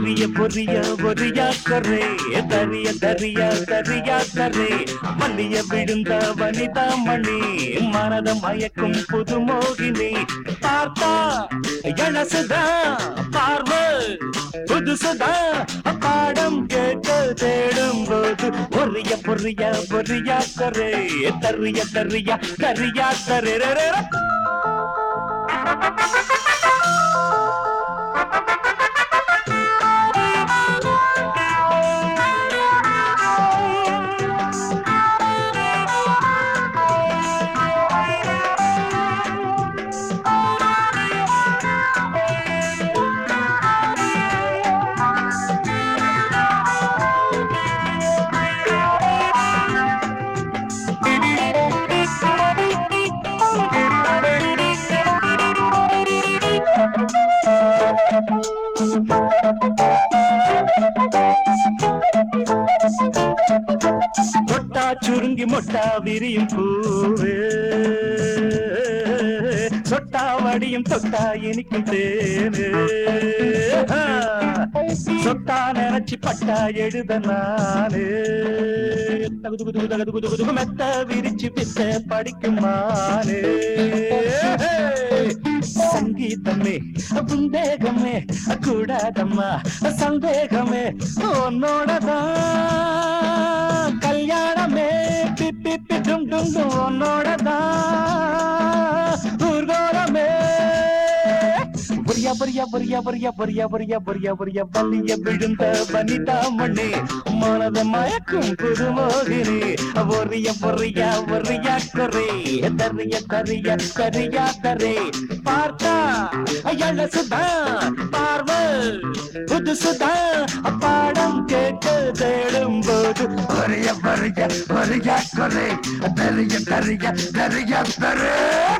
பொரிய பொரிய பொரியா கரே தரிய தரியா தரியா கரே மல்லிய விழுந்த வனிதா மணி மனத மயக்கும் புது மோகினி பார்த்தா எழசுதா பார்வை புதுசுதா பாடம் கேட்க தேடும் போது பொரிய பொரிய பொரியா கரே தரிய தரியா தரியா கரே தொட்டா சுருங்கி மொட்டா விரியும் பூவே சொட்டா வடியும் தொட்டா இனிக்கும் தேனு சொட்டா நினைச்சி பட்டா எழுத நானு மெத்த விரிச்சு பித்த படிக்குமானு சங்கீதமே புந்தேகமே கூடாதம்மா சந்தேகமே உன்னோடதான் கல்யாணமே பிப்பி டும் டும் உன்னோடதான் ஊர்கோலமே பொரியா பொரியா பொரியா பொரியா பொரியா பொரியா பொரியா பொரியா பள்ளிய விழுந்த வனிதா மணி மனத மயக்கும் புது மோகினி பொரிய பொரியா பொரியா கொரே தரிய தரிய தரியா தரே பார்த்தா எழசுதா பார்வை புதுசுதா பாடம் கேட்க தேடும் போது பொரிய பொரிய பொரியா கொரே தரிய தரிய தரியா தரே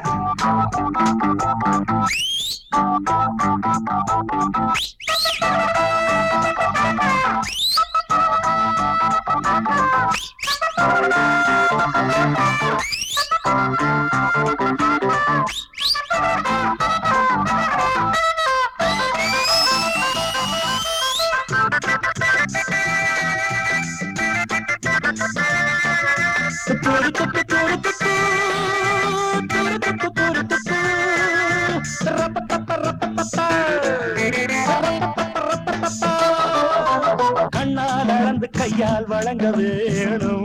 கண்ணால் அளந்து கையால் வழங்க வேணும்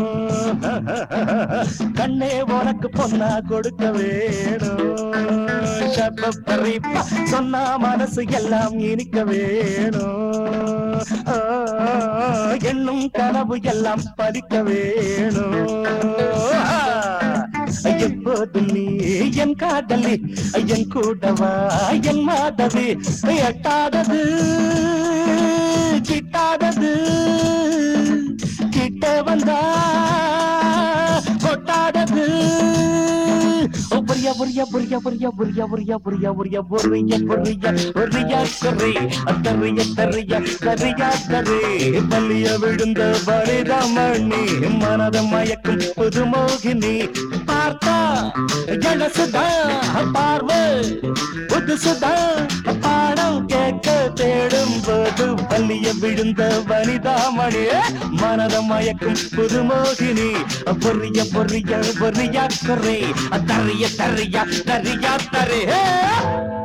கண்ணே உனக்கு பொன்னா கொடுக்க வேணும் சொன்னா மனசு எல்லாம் இனிக்க வேணும் எண்ணும் கனவு எல்லாம் பறிக்க வேணும் எப்போதும் நீ என் காதலி என் கூடவா என் மாதவி எட்டாதது கிட்டாதது கிட்ட வந்தா கொட்டாதது பொரியா பொரியா பொரியா பொரியா பொரியா பொரியா பொரியா பொரியா பொரியா பொரியா பொரியா கரே தரிய தரிய தரியா கரே பள்ளிய விழுந்த வனிதா மணி மனத மயக்கும் புது மோகினி பார்த்தா எழசுதா பார்வை புதுசுதா பாடம் கேட்க தேடும் போது பள்ளிய விழுந்த வனிதா மணி மனத மயக்கும் புது மோகினி பொரிய பொரிய பொரியா கரே தரிய தரியா தரியா தரே